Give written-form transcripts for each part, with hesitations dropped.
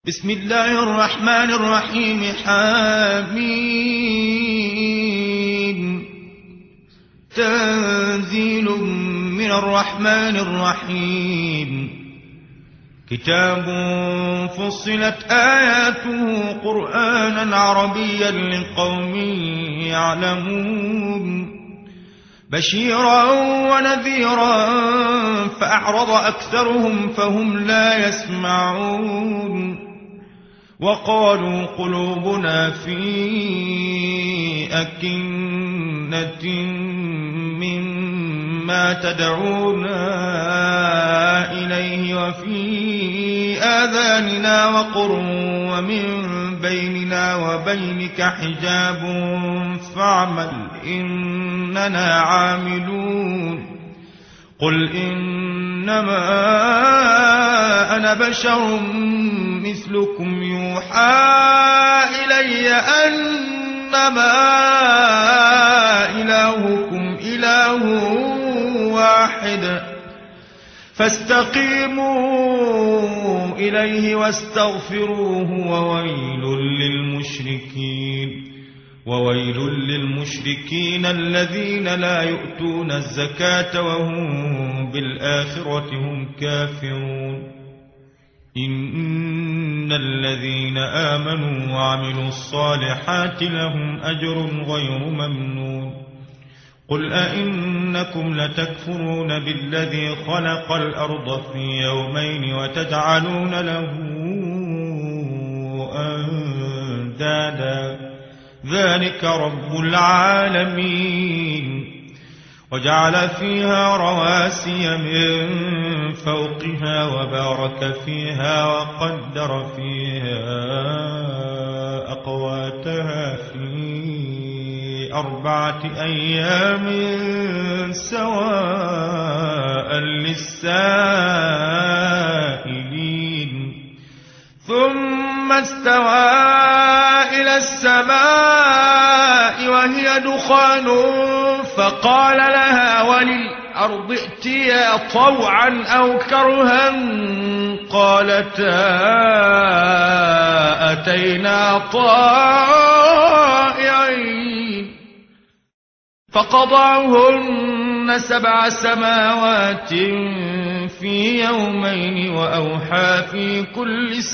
بسم الله الرحمن الرحيم. حميم. تنزيل من الرحمن الرحيم. كتاب فصلت آياته قرآنا عربيا لقوم يعلمون بشيرا ونذيرا فأعرض أكثرهم فهم لا يسمعون وقالوا قلوبنا في أكنة مما تدعونا إليه وفي آذاننا وقر ومن بيننا وبينك حجاب فاعمل إننا عاملون. قل إنما أنا بشر مثلكم يوحى إلي أنما إلهكم إله واحد فاستقيموا إليه واستغفروه وويل للمشركين الذين لا يؤتون الزكاة وهم بالآخرة هم كافرون. إن الذين آمنوا وعملوا الصالحات لهم أجر غير ممنون. قل أئنكم لتكفرون بالذي خلق الأرض في يومين وتجعلون له أندادا ذلك رب العالمين. وجعل فيها رواسي من فوقها وبارك فيها وقدر فيها أقواتها في 4 أيام سواء للسائلين. ثم استوى إلى السماء وهي دخان فقال لها وللأرض ائتيا طوعا أو كرها قالتا أتينا طائعين. فقضاهن 7 سماوات في يومين وأوحى في كل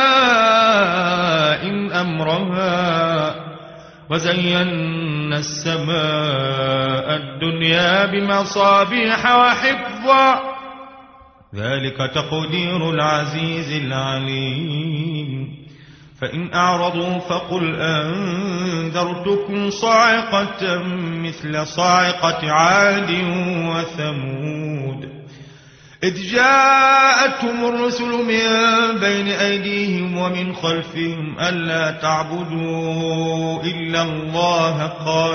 سماء أمرها وزينا السماء الدنيا بمصابيح وحفظا ذلك تقدير العزيز العليم. فإن أعرضوا فقل أنذرتكم صاعقة مثل صاعقة عاد وثمود إذ جاءتهم الرسل من بين أيديهم ومن خلفهم ألا تعبدوا إلا الله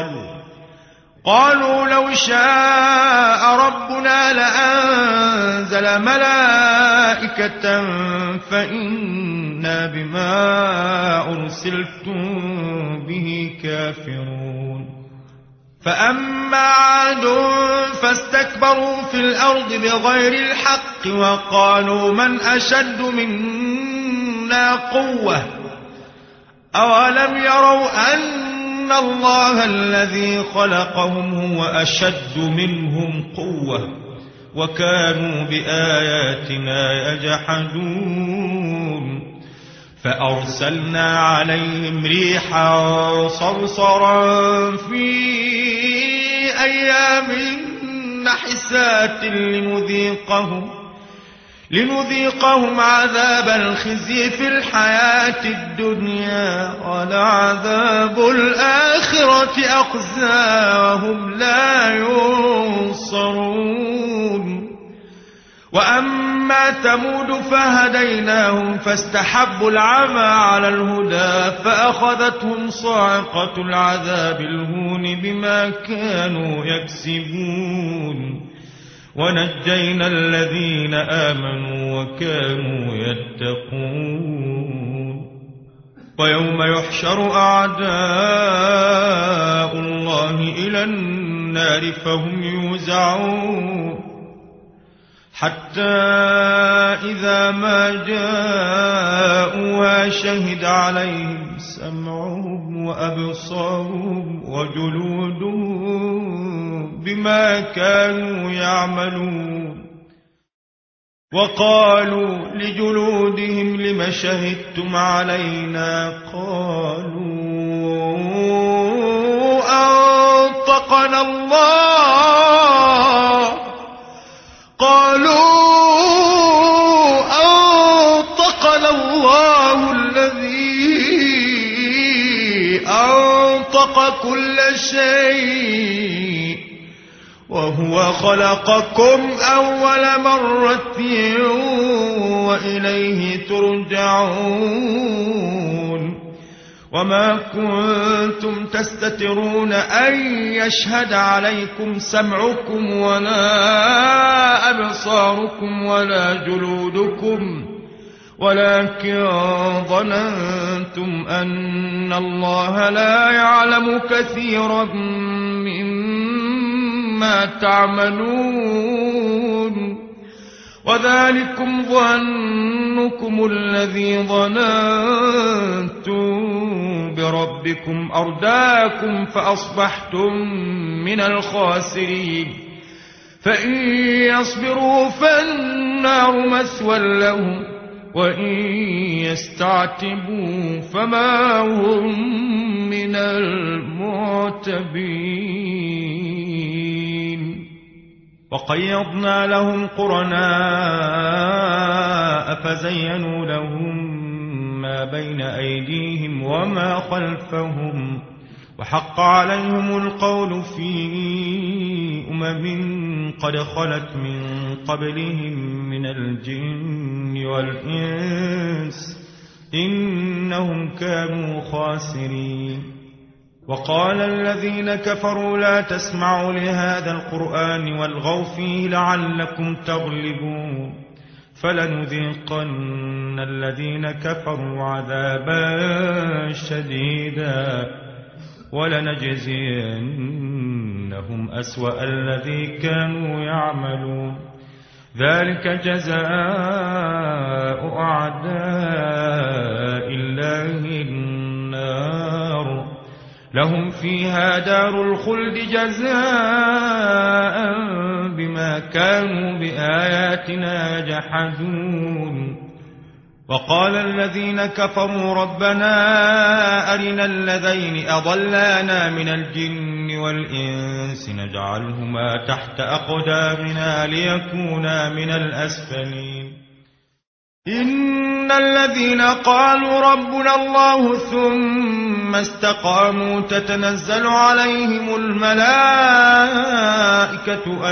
قالوا لو شاء ربنا لأنزل ملائكة فإنا بما أرسلتم به كافرون. فأما عاد فاستكبروا في الأرض بغير الحق وقالوا من أشد منا قوة أولم يروا أن الله الذي خلقهم هو أشد منهم قوة وكانوا بآياتنا يجحدون. فأرسلنا عليهم ريحا صرصرا في أيام نحسات لنذيقهم عذاب الخزي في الحياة الدنيا ولعذاب الآخرة أخزى وهم لا ينصرون. وأما ثمود فهديناهم فاستحبوا العمى على الهدى فأخذتهم صاعقة العذاب الهون بما كانوا يكسبون ونجينا الذين آمنوا وكانوا يتقون. ويوم يحشر أعداء الله إلى النار فهم يوزعون حتى إذا ما جاءوها وشهد عليهم سمعهم وأبصارهم وجلودهم بما كانوا يعملون. وقالوا لجلودهم لم شهدتم علينا؟ قالوا أنطقنا الله الذي أنطق كل شيء وهو خلقكم أول مرة وإليه ترجعون. وما كنتم تستترون أن يشهد عليكم سمعكم ولا أبصاركم ولا جلودكم ولكن ظننتم أن الله لا يعلم كثيرا مما تعملون. وذلكم ظنكم الذي ظننتم بربكم أرداكم فأصبحتم من الخاسرين. فإن يصبروا فالنار مثوى لهم وإن يستعتبوا فما هم من المعتبين. وقيضنا لهم قرناء فزينوا لهم ما بين أيديهم وما خلفهم وحق عليهم القول في قد خلت من قبلهم من الجن والإنس إنهم كانوا خاسرين. وقال الذين كفروا لا تسمعوا لهذا القرآن والغوا فيه لعلكم تغلبون. فلنذيقن الذين كفروا عذابا شديدا ولنجزينهم أسوأ الذي كانوا يعملون. ذلك جزاء أعداء الله النار لهم فيها دار الخلد جزاء بما كانوا بآياتنا يجحدون. وقال الذين كفروا ربنا أرنا الذين أضلانا من الجن والإنس نجعلهما تحت أقدامنا ليكونا من الأسفلين. إن الذين قالوا ربنا الله ثم استقاموا تتنزل عليهم الملائكة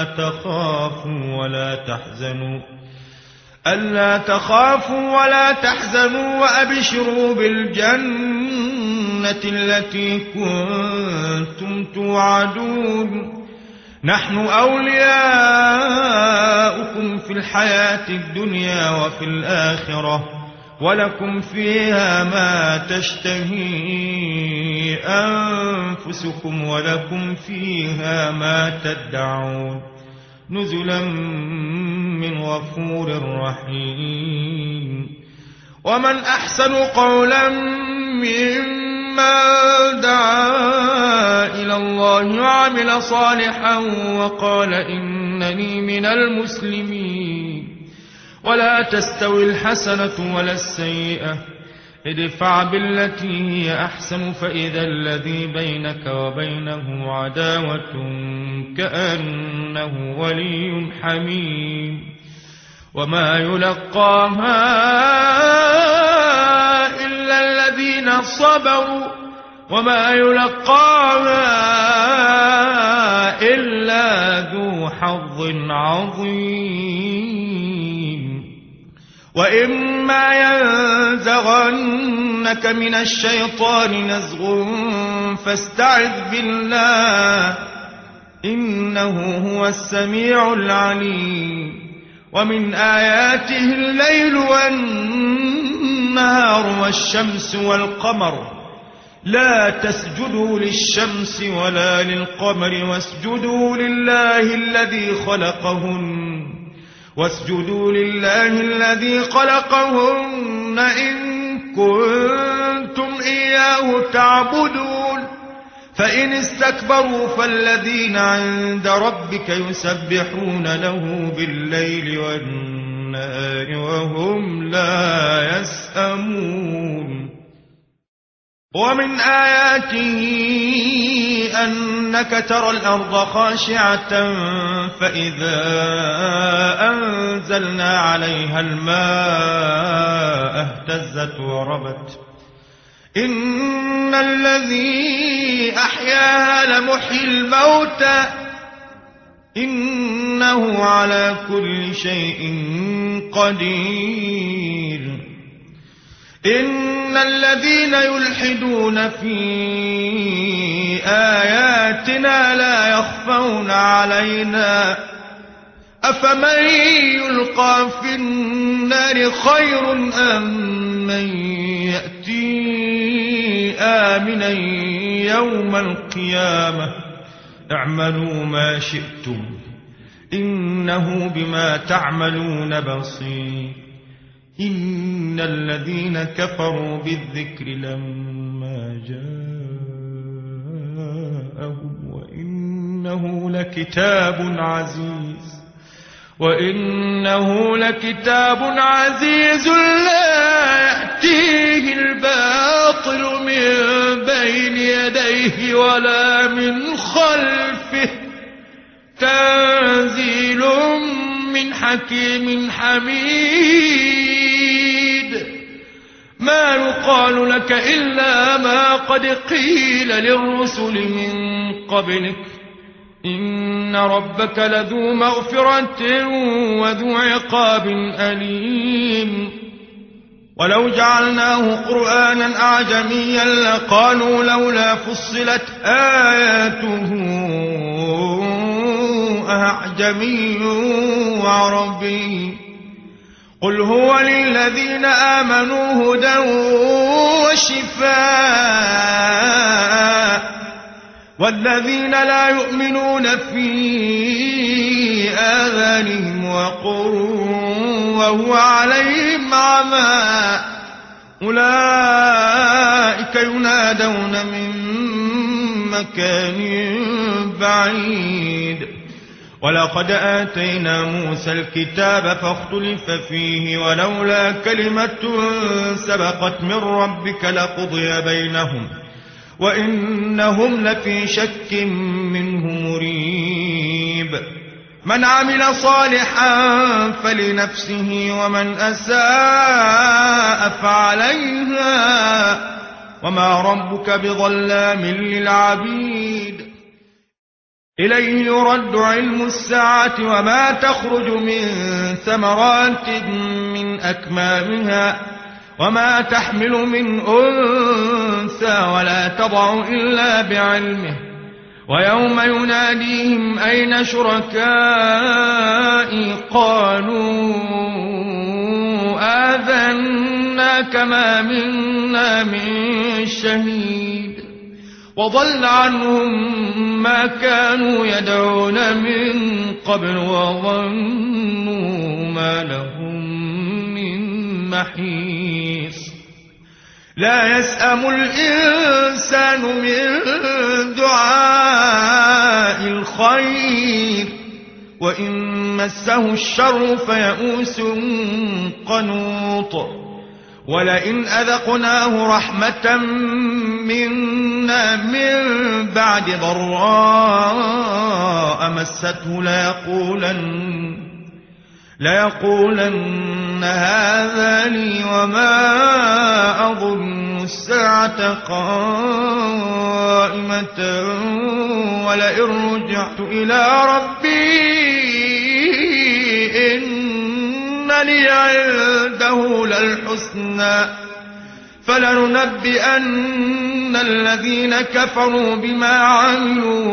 ألا تخافوا ولا تحزنوا وأبشروا بالجنة التي كنتم توعدون. نحن أولياؤكم في الحياة الدنيا وفي الآخرة ولكم فيها ما تشتهي أنفسكم ولكم فيها ما تدعون نزلا من غفور رحيم. ومن أحسن قولا ممن دعا إلى الله وعمل صالحا وقال إنني من المسلمين. ولا تستوي الحسنة ولا السيئة ادفع بالتي هي أحسن فإذا الذي بينك وبينه عداوة كأنه ولي حميم. وما يلقاها إلا الذين صبروا وما يلقاها إلا ذو حظ عظيم. وإما ينزغنك من الشيطان نزغ فاستعذ بالله إنه هو السميع العليم. ومن آياته الليل والنهار والشمس والقمر لا تسجدوا للشمس ولا للقمر واسجدوا لله الذي خلقهن إن كنتم إياه تعبدون فإن استكبروا فالذين عند ربك يسبحون له بالليل والنهار وهم لا يسأمون ومن آياته أنك ترى الأرض خاشعة فإذا أنزلنا عليها الماء اهتزت وربت إن الذي أحياها لمحيي الموتى إنه على كل شيء قدير إن الذين يلحدون في آياتنا لا يخفون علينا أفمن يلقى في النار خير أم من يأتي آمنا يوم القيامة اعملوا ما شئتم إنه بما تعملون بصير إن الذين كفروا بالذكر لما جاءهم وإنه لكتاب عزيز لا يأتيه الباطل من بين يديه ولا من خلفه تنزيل من حكيم حميد ما يقال لك إلا ما قد قيل للرسل من قبلك إن ربك لذو مغفرة وذو عقاب أليم ولو جعلناه قرآنا أعجميا لقالوا لولا فصلت آياته أعجمي وعربي قل هو للذين آمنوا هدى وشفاء والذين لا يؤمنون في آذانهم وقر وهو عليهم عمى أولئك ينادون من مكان بعيد ولقد آتينا موسى الكتاب فاختلف فيه ولولا كلمة سبقت من ربك لقضي بينهم وإنهم لفي شك منه مريب من عمل صالحا فلنفسه ومن أساء فعليها وما ربك بظلام للعبيد إليه يرد علم الساعة وما تخرج من ثمرات من أكمامها وما تحمل من أنثى ولا تضع إلا بعلمه ويوم يناديهم أين شركائي قالوا آذناك ما منا من شهيد وضل عنهم ما كانوا يدعون من قبل وظنوا ما لهم من محيص لا يسأم الإنسان من دعاء الخير وإن مسه الشر فيئوس قنوط ولئن أذقناه رحمة منا من بعد ضراء مسته ليقولن هذا لي وما أظن الساعة قائمة ولئن رجعت إلى ربي إن لي عنده للحسنى فلننبئن الذين كفروا بما عملوا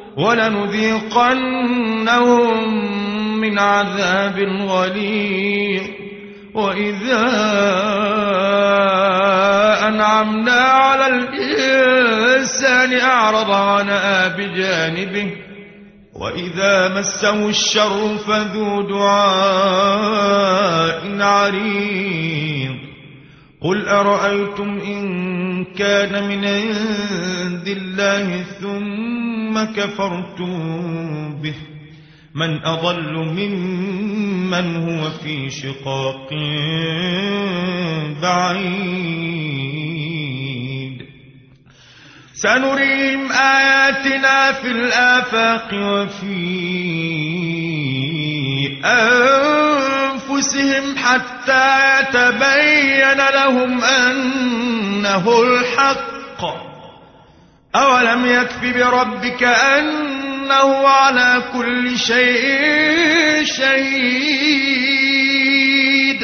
ولنذيقنهم من عذاب غليظ وإذا أنعمنا على الإنسان أعرض عنها بجانبه وإذا مسه الشر فذو دعاء عريض قل أرأيتم إن كان من عند الله ثم كفرتم به من أضل ممن هو في شقاق بعيد سنريهم آياتنا في الآفاق وفي أنفسهم حتى يتبين لهم أنه الحق أولم يكف بربك أنه على كل شيء شهيد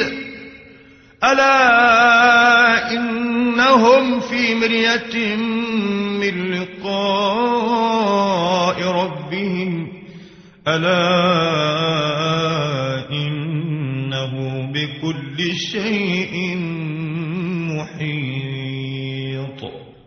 ألا إنهم في مرية من لقاء ربهم ألا إنه بكل شيء محيط